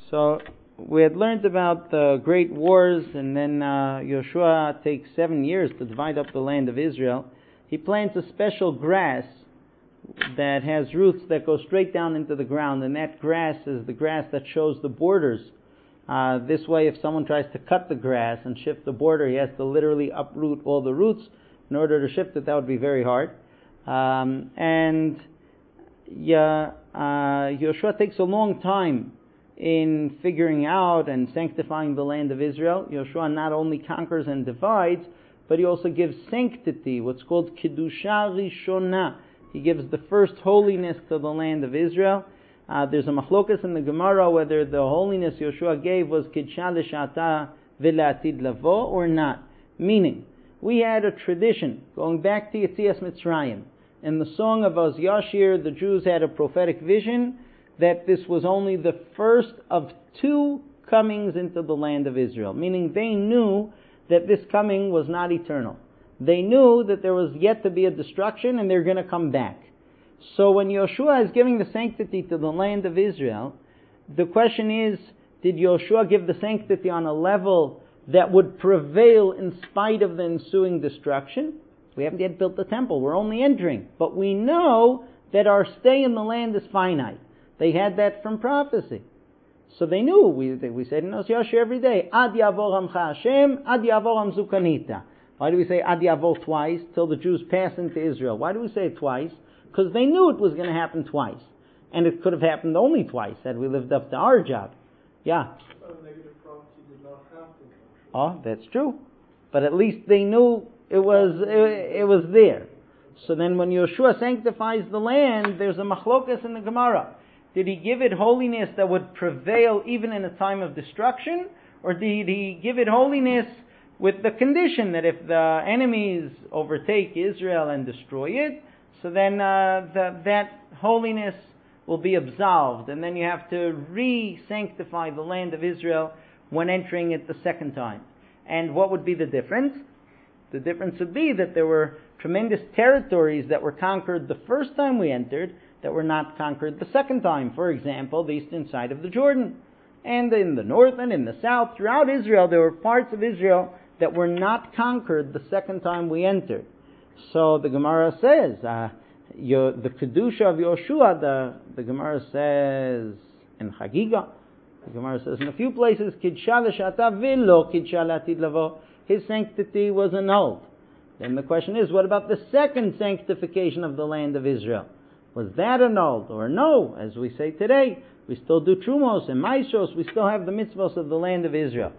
So we had learned about the great wars, and then Yoshua takes 7 years to divide up the land of Israel. He plants a special grass that has roots that go straight down into the ground, and that grass is the grass that shows the borders. This way, if someone tries to cut the grass and shift the border, he has to literally uproot all the roots. In order to shift it, that would be very hard. And Yoshua takes a long time in figuring out and sanctifying the land of Israel. Yoshua not only conquers and divides, but he also gives sanctity, what's called Kedusha Rishona. He gives the first holiness to the land of Israel. There's a machlokas in the Gemara whether the holiness Yoshua gave was Kidsha L'Shata V'La'atid Lavo or not. Meaning, we had a tradition going back to Yetzias Mitzrayim. In the song of Oz Yashir, the Jews had a prophetic vision that this was only the first of 2 comings into the land of Israel. Meaning they knew that this coming was not eternal. They knew that there was yet to be a destruction and they're going to come back. So when Yoshua is giving the sanctity to the land of Israel, the question is, did Yoshua give the sanctity on a level that would prevail in spite of the ensuing destruction? We haven't yet built the temple. We're only entering. But we know that our stay in the land is finite. They had that from prophecy. So they knew. We said in Oz Yashir every day, Ad Yavor Amcha Hashem, Ad Yavor Amzukanita. Why do we say Ad Yavor twice? Till the Jews pass into Israel. Why do we say it twice? Because they knew it was going to happen twice. And it could have happened only twice had we lived up to our job. Yeah? Negative prophecy did not happen. Oh, that's true. But at least they knew it was there. So then when Yoshua sanctifies the land, there's a machlokas in the Gemara. Did he give it holiness that would prevail even in a time of destruction? Or did he give it holiness with the condition that if the enemies overtake Israel and destroy it, so then that holiness will be absolved, and then you have to re-sanctify the land of Israel when entering it the second time. And what would be the difference? The difference would be that there were tremendous territories that were conquered the first time we entered that were not conquered the second time. For example, the eastern side of the Jordan. And in the north and in the south, throughout Israel, there were parts of Israel that were not conquered the second time we entered. So the Gemara says, the Kedusha of Yoshua, the Gemara says in Chagiga, the Gemara says in a few places, Kidsha L'Shata V'Lo Kidsha L'Atid Lavo, his sanctity was annulled. Then the question is, what about the second sanctification of the land of Israel? Was that annulled or no? As we say today, we still do Trumos and Maishos, we still have the mitzvos of the land of Israel.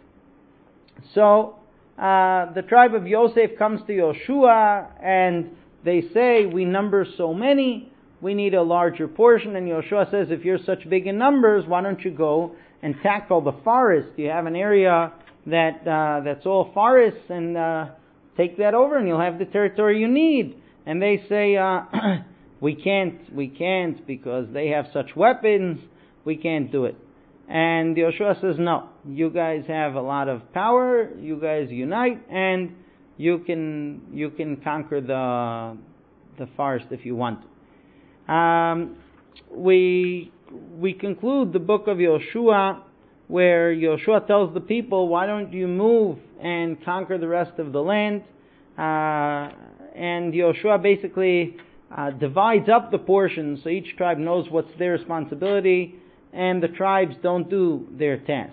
So, the tribe of Yosef comes to Yoshua and they say, we number so many, we need a larger portion. And Yoshua says, if you're such big in numbers, why don't you go and tackle the forest? You have an area that's all forests, and take that over and you'll have the territory you need. And they say, we can't because they have such weapons, we can't do it. And Yoshua says, no, you guys have a lot of power, you guys unite, and you can conquer the forest if you want. We conclude the book of Yoshua where Yoshua tells the people, why don't you move and conquer the rest of the land? And Yoshua basically divides up the portions so each tribe knows what's their responsibility, and the tribes don't do their task.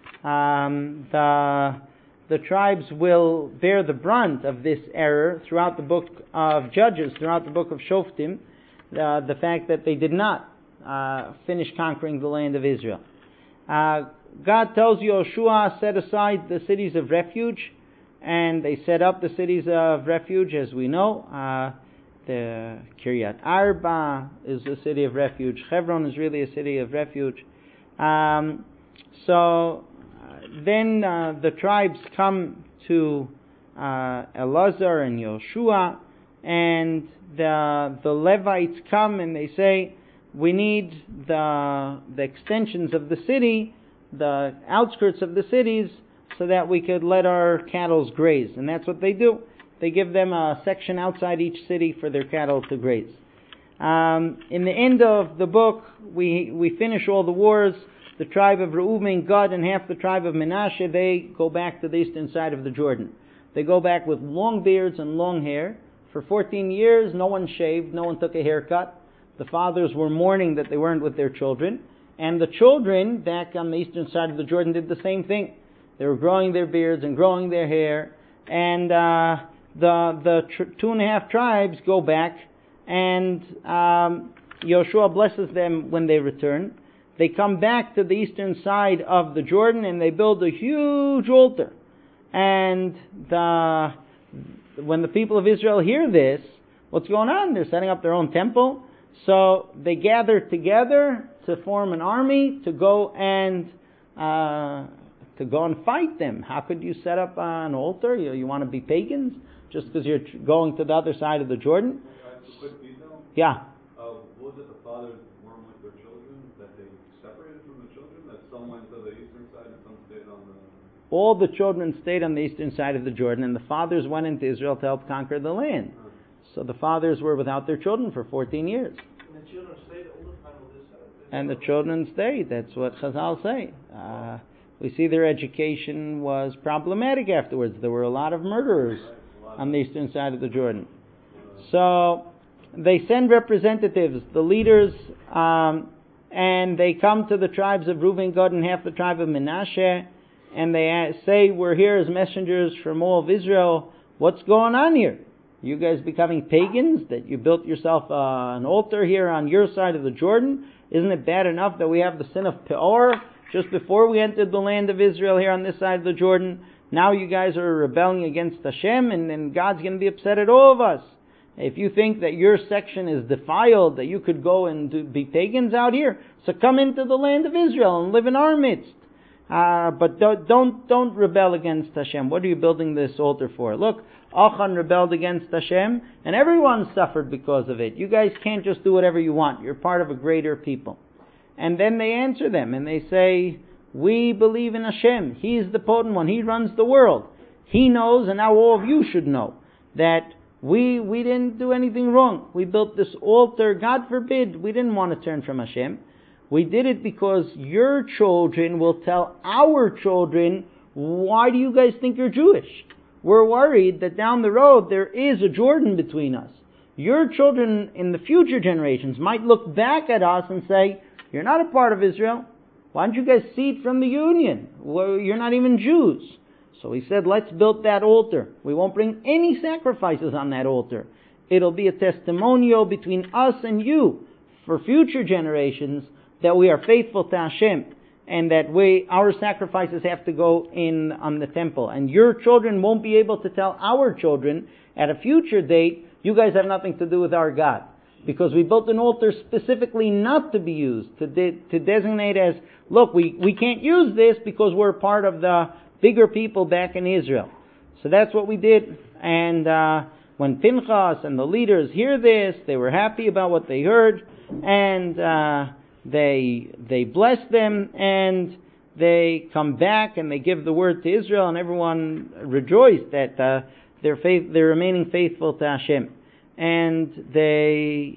The tribes will bear the brunt of this error throughout the book of Judges, throughout the book of Shoftim, the fact that they did not finish conquering the land of Israel. God tells Yoshua, set aside the cities of refuge, and they set up the cities of refuge, as we know. The Kiryat Arba is a city of refuge. Hebron is really a city of refuge. So then the tribes come to Elazar and Yoshua, and the Levites come and they say, we need the extensions of the city, the outskirts of the cities, so that we could let our cattle graze. And that's what they do. They give them a section outside each city for their cattle to graze. In the end of the book, we finish all the wars. the tribe of Reuben, Gad, and half the tribe of Menashe, they go back to the eastern side of the Jordan. They go back with long beards and long hair. For 14 years, no one shaved, no one took a haircut. The fathers were mourning that they weren't with their children. And the children back on the eastern side of the Jordan did the same thing. They were growing their beards and growing their hair. And the 2.5 tribes go back, and Yoshua blesses them when they return. They come back to the eastern side of the Jordan, and they build a huge altar. And when the people of Israel hear this, what's going on? They're setting up their own temple. So they gather together to form an army to go and fight them. How could you set up an altar? You want to be pagans just because you're going to the other side of the Jordan? Quick detail. Yeah. Was it the fathers weren't with their children, that they separated from the children, that some went to the eastern side and some stayed on the... All the children stayed on the eastern side of the Jordan, and the fathers went into Israel to help conquer the land. So the fathers were without their children for 14 years. And the children stayed all the time on this side. And the children stayed. That's what Chazal say. We see their education was problematic afterwards. There were a lot of murderers on the eastern side of the Jordan. So they send representatives, the leaders, and they come to the tribes of Reuben, Gad, and half the tribe of Menashe, and they say, we're here as messengers from all of Israel. What's going on here? You guys becoming pagans, that you built yourself an altar here on your side of the Jordan? Isn't it bad enough that we have the sin of Peor just before we entered the land of Israel here on this side of the Jordan? Now you guys are rebelling against Hashem, and God's going to be upset at all of us. If you think that your section is defiled, that you could go and be pagans out here, so come into the land of Israel and live in our midst. But don't rebel against Hashem. What are you building this altar for? Look, Achan rebelled against Hashem, and everyone suffered because of it. You guys can't just do whatever you want. You're part of a greater people. And then they answer them, and they say, we believe in Hashem. He is the potent one. He runs the world. He knows, and now all of you should know, that we didn't do anything wrong. We built this altar. God forbid, we didn't want to turn from Hashem. We did it because your children will tell our children, why do you guys think you're Jewish? We're worried that down the road there is a Jordan between us. Your children in the future generations might look back at us and say, you're not a part of Israel. Why don't you guys cede from the union? Well, you're not even Jews. So he said, let's build that altar. We won't bring any sacrifices on that altar. It'll be a testimonial between us and you for future generations that we are faithful to Hashem, and that our sacrifices have to go in on the temple. And your children won't be able to tell our children at a future date, you guys have nothing to do with our God. Because we built an altar specifically not to be used, to designate as, look, we can't use this because we're part of the bigger people back in Israel. So that's what we did. And when Pinchas and the leaders hear this, they were happy about what they heard, and they bless them, and they come back and they give the word to Israel, and everyone rejoiced that they're remaining faithful to Hashem. And they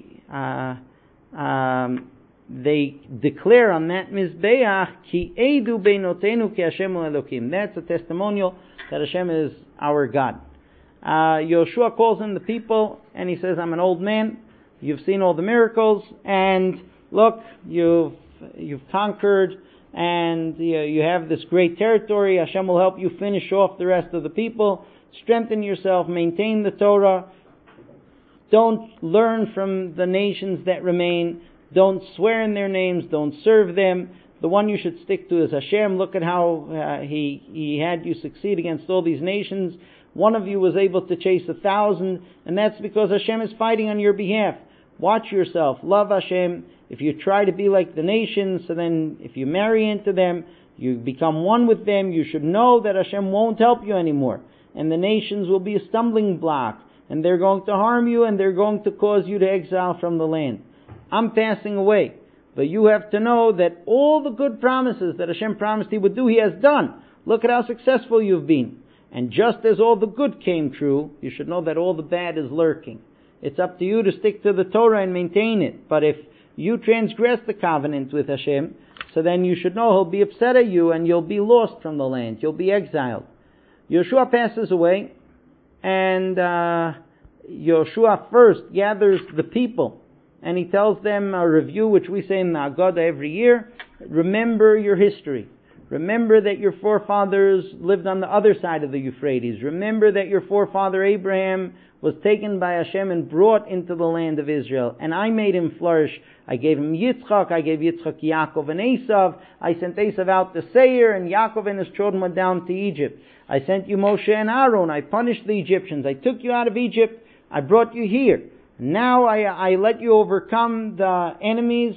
declare on that Mizbeach, Ki Eidu Beinotenu Ki Hashem Elokim. That's a testimonial that Hashem is our God. Yoshua calls in the people, and he says, I'm an old man. You've seen all the miracles, and look, you've conquered, and you have this great territory. Hashem will help you finish off the rest of the people. Strengthen yourself, maintain the Torah. Don't learn from the nations that remain. Don't swear in their names. Don't serve them. The one you should stick to is Hashem. Look at how he had you succeed against all these nations. One of you was able to chase 1,000, and that's because Hashem is fighting on your behalf. Watch yourself. Love Hashem. If you try to be like the nations, so then if you marry into them, you become one with them, you should know that Hashem won't help you anymore. And the nations will be a stumbling block, and they're going to harm you, and they're going to cause you to exile from the land. I'm passing away. But you have to know that all the good promises that Hashem promised He would do, He has done. Look at how successful you've been. And just as all the good came true, you should know that all the bad is lurking. It's up to you to stick to the Torah and maintain it. But if you transgress the covenant with Hashem, So then you should know he'll be upset at you and you'll be lost from the land. You'll be exiled. Yeshua passes away, and Yeshua first gathers the people, and he tells them a review, which we say in the Haggadah every year. Remember your history. Remember that your forefathers lived on the other side of the Euphrates. Remember that your forefather Abraham was taken by Hashem and brought into the land of Israel. And I made him flourish. I gave him Yitzchak. I gave Yitzchak Yaakov and Esav. I sent Esav out to Seir, and Yaakov and his children went down to Egypt. I sent you Moshe and Aaron. I punished the Egyptians. I took you out of Egypt. I brought you here. Now I let you overcome the enemies.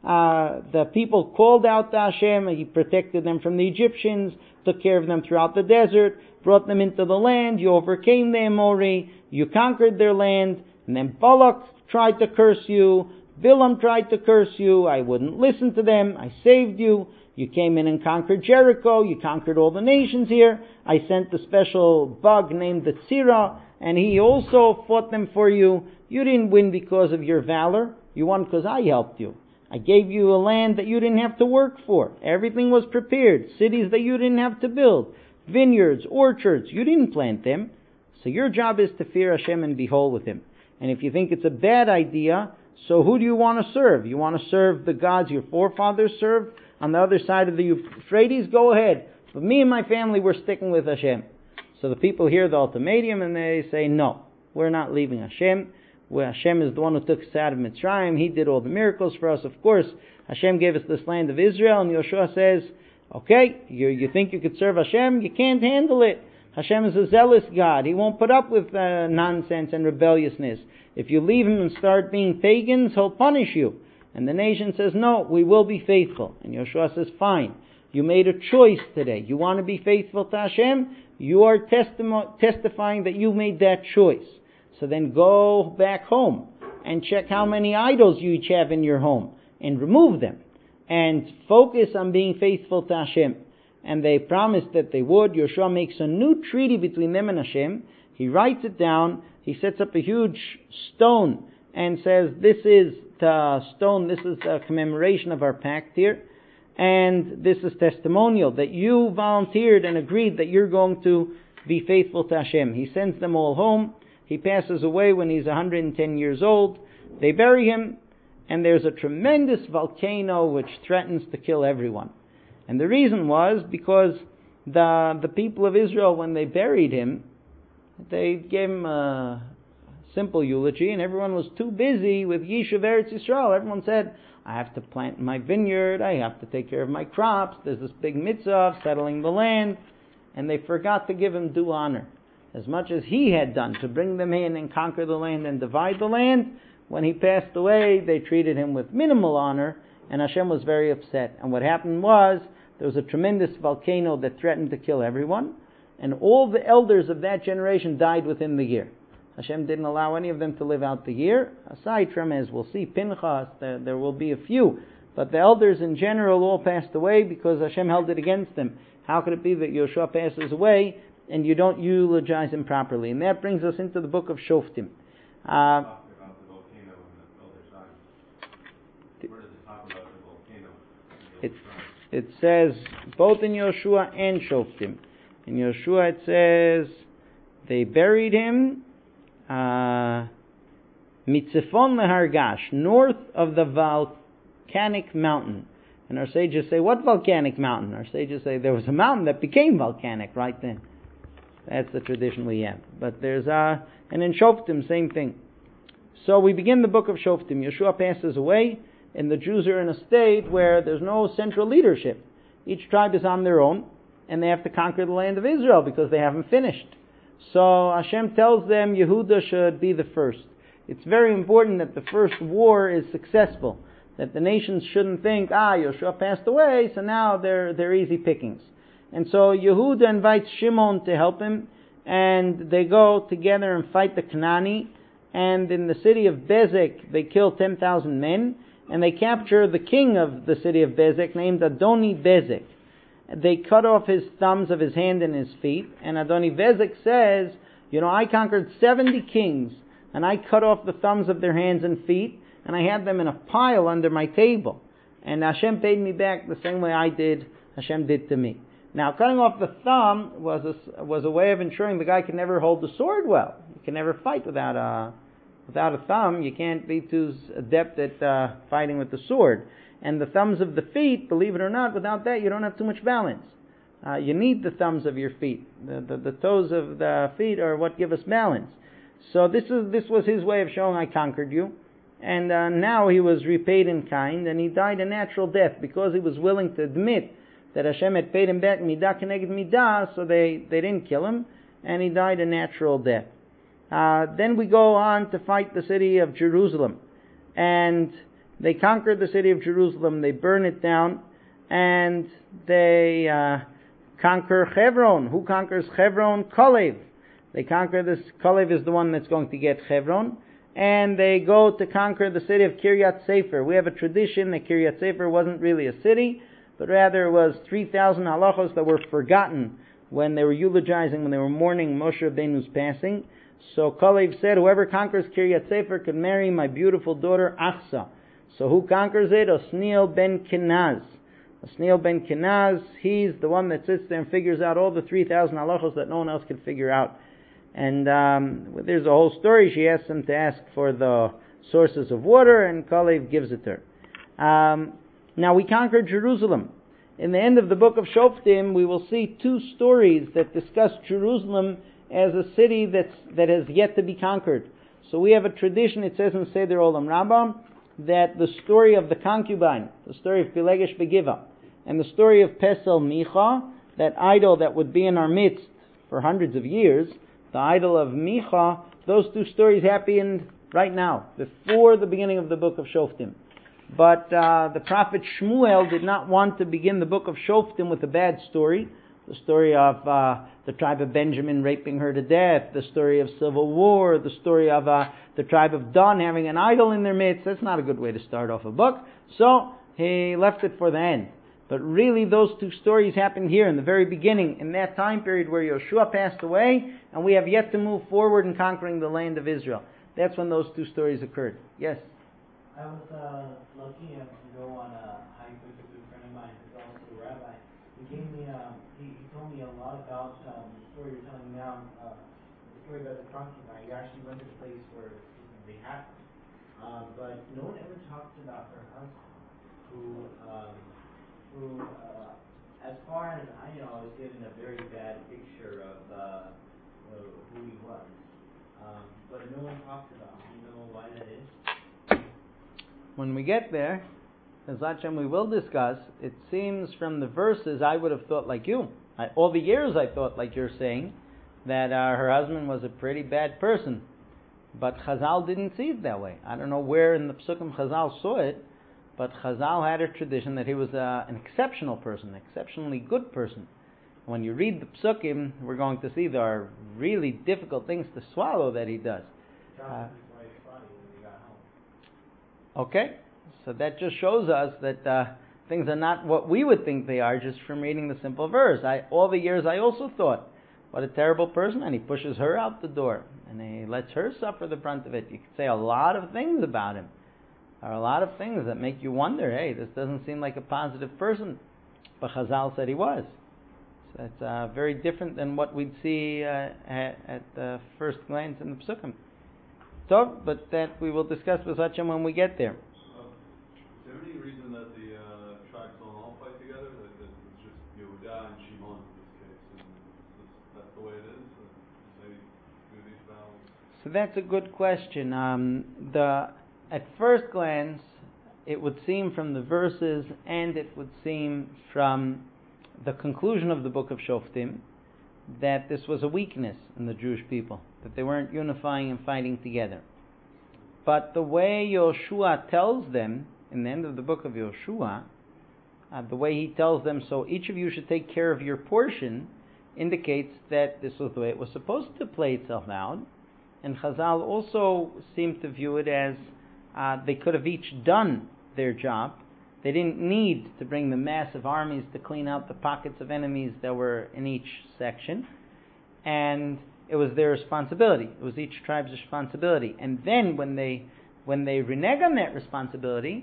The people called out to Hashem. He protected them from the Egyptians, took care of them throughout the desert, brought them into the land. You overcame the Amori. You conquered their land. And then Balak tried to curse you. Bilam tried to curse you. I wouldn't listen to them. I saved you. You came in and conquered Jericho. You conquered all the nations here. I sent a special bug named the Tzira, and he also fought them for you. You didn't win because of your valor. You won because I helped you. I gave you a land that you didn't have to work for. Everything was prepared. Cities that you didn't have to build. Vineyards, orchards. You didn't plant them. So your job is to fear Hashem and be whole with Him. And if you think it's a bad idea, so who do you want to serve? You want to serve the gods your forefathers served on the other side of the Euphrates? Go ahead. But me and my family, we're sticking with Hashem. So the people hear the ultimatum and they say, no, we're not leaving Hashem. Hashem is the one who took us out of Mitzrayim. He did all the miracles for us. Of course, Hashem gave us this land of Israel, and Yeshua says, okay, you think you could serve Hashem? You can't handle it. Hashem is a zealous God. He won't put up with nonsense and rebelliousness. If you leave Him and start being pagans, He'll punish you. And the nation says, no, we will be faithful. And Yeshua says, fine. You made a choice today. You want to be faithful to Hashem? You are testifying that you made that choice. So then go back home and check how many idols you each have in your home and remove them. And focus on being faithful to Hashem. And they promised that they would. Yeshua makes a new treaty between them and Hashem. He writes it down. He sets up a huge stone and says, this is the stone, this is a commemoration of our pact here. And this is testimonial that you volunteered and agreed that you're going to be faithful to Hashem. He sends them all home. He passes away when he's 110 years old. They bury him, and there's a tremendous volcano which threatens to kill everyone. And the reason was because the people of Israel, when they buried him, they gave him a simple eulogy, and everyone was too busy with Yishuv Eretz Yisrael. Everyone said, I have to plant my vineyard, I have to take care of my crops, there's this big mitzvah of settling the land, and they forgot to give him due honor. As much as he had done to bring them in and conquer the land and divide the land, when he passed away, they treated him with minimal honor, and Hashem was very upset. And what happened was, there was a tremendous volcano that threatened to kill everyone, and all the elders of that generation died within the year. Hashem didn't allow any of them to live out the year, aside from, as we'll see, Pinchas, there will be a few. But the elders in general all passed away because Hashem held it against them. How could it be that Yeshua passes away and you don't eulogize him properly? And that brings us into the book of Shoftim. About the volcano and the elder sign. Where does it talk about the volcano? It says, both in Yoshua and Shoftim. In Yoshua it says, they buried him Mitzifon leHargash, north of the volcanic mountain. And our sages say, what volcanic mountain? Our sages say, there was a mountain that became volcanic right then. That's the tradition we have. But there's and in Shoftim, same thing. So we begin the book of Shoftim. Yeshua passes away, and the Jews are in a state where there's no central leadership. Each tribe is on their own, and they have to conquer the land of Israel because they haven't finished. So Hashem tells them Yehuda should be the first. It's very important that the first war is successful. That the nations shouldn't think, Yeshua passed away, so now they're easy pickings. And so Yehuda invites Shimon to help him, and they go together and fight the Canaani. And in the city of Bezek, they kill 10,000 men, and they capture the king of the city of Bezek, named Adoni Bezek. They cut off his thumbs of his hand and his feet, and Adoni Bezek says, I conquered 70 kings, and I cut off the thumbs of their hands and feet, and I had them in a pile under my table. and Hashem paid me back the same way Hashem did to me. Now, cutting off the thumb was a way of ensuring the guy could never hold the sword well. You can never fight without a thumb. You can't be too adept at fighting with the sword. And the thumbs of the feet, believe it or not, without that you don't have too much balance. You need the thumbs of your feet. The toes of the feet are what give us balance. So this was his way of showing I conquered you. And now he was repaid in kind, and he died a natural death because he was willing to admit that Hashem had paid him back midah keneged midah, so they didn't kill him, and he died a natural death. Then we go on to fight the city of Jerusalem. And they conquered the city of Jerusalem, they burn it down, and they conquer Hebron. Who conquers Hebron? Kalev. They conquer this. Kalev is the one that's going to get Hebron. And they go to conquer the city of Kiryat Sefer. We have a tradition that Kiryat Sefer wasn't really a city, but rather it was 3,000 halachos that were forgotten when they were eulogizing, when they were mourning Moshe Rabbeinu's passing. So Kalev said, whoever conquers Kiryat Sefer can marry my beautiful daughter Achsa. So who conquers it? Osniel ben Kenaz. Osniel ben Kenaz, he's the one that sits there and figures out all the 3,000 halachos that no one else could figure out. And there's a whole story. She asks him to ask for the sources of water, and Kalev gives it to her. Now we conquered Jerusalem. In the end of the book of Shoftim, we will see two stories that discuss Jerusalem as a city that has yet to be conquered. So we have a tradition, it says in Seder Olam Rabbah, that the story of the concubine, the story of Pilegesh Begiva, and the story of Pesel Micha, that idol that would be in our midst for hundreds of years, the idol of Micha, those two stories happen right now, before the beginning of the book of Shoftim. But the prophet Shmuel did not want to begin the book of Shoftim with a bad story. The story of the tribe of Benjamin raping her to death, the story of civil war, the story of the tribe of Dan having an idol in their midst. That's not a good way to start off a book. So he left it for the end. But really those two stories happened here in the very beginning, in that time period where Yeshua passed away, and we have yet to move forward in conquering the land of Israel. That's when those two stories occurred. Yes? I was lucky enough to go on a hike with a good friend of mine who's also a rabbi. He gave me, he told me a lot about the story you're telling me now, the story about the concubine. He actually went to the place where they happened. But no one ever talked about her husband, who as far as I know, was given a very bad picture of who he was. But no one talks about him. You know why that is? When we get there, as Hashem we will discuss, it seems from the verses I would have thought like you. All the years I thought like you're saying, that her husband was a pretty bad person. But Chazal didn't see it that way. I don't know where in the Psukim Chazal saw it, but Chazal had a tradition that he was an exceptional person, an exceptionally good person. When you read the Psukim, we're going to see there are really difficult things to swallow that he does. Okay, so that just shows us that things are not what we would think they are just from reading the simple verse. All the years I also thought, what a terrible person, and he pushes her out the door, and he lets her suffer the brunt of it. You could say a lot of things about him. There are a lot of things that make you wonder, hey, this doesn't seem like a positive person. But Chazal said he was. So it's very different than what we'd see at the first glance in the Psukim. So, but that we will discuss with Hashem when we get there. Is there any reason that the tribes don't all fight together? That it's just Yehuda and Shimon in this case, and that's the way it is? They do these battles? So that's a good question. At first glance, it would seem from the verses, and it would seem from the conclusion of the book of Shoftim, that this was a weakness in the Jewish people, that they weren't unifying and fighting together. But the way Yoshua tells them, in the end of the book of Yoshua, the way he tells them, so each of you should take care of your portion, indicates that this was the way it was supposed to play itself out. And Chazal also seemed to view it as they could have each done their job. They didn't need to bring the massive armies to clean out the pockets of enemies that were in each section. And it was their responsibility. It was each tribe's responsibility. And then when they renege on that responsibility,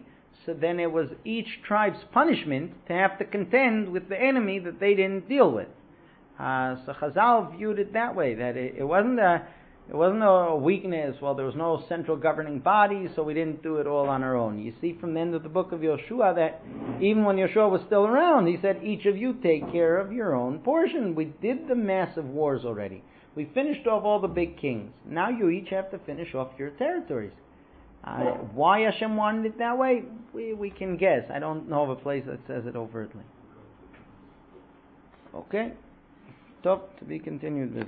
so then it was each tribe's punishment to have to contend with the enemy that they didn't deal with. So Chazal viewed it that way, that it wasn't a weakness. Well, there was no central governing body, so we didn't do it all on our own. You see from the end of the book of Yoshua that even when Yoshua was still around, he said, each of you take care of your own portion. We did the massive wars already. We finished off all the big kings. Now you each have to finish off your territories. Why Hashem wanted it that way, we can guess. I don't know of a place that says it overtly. Okay? To be continued.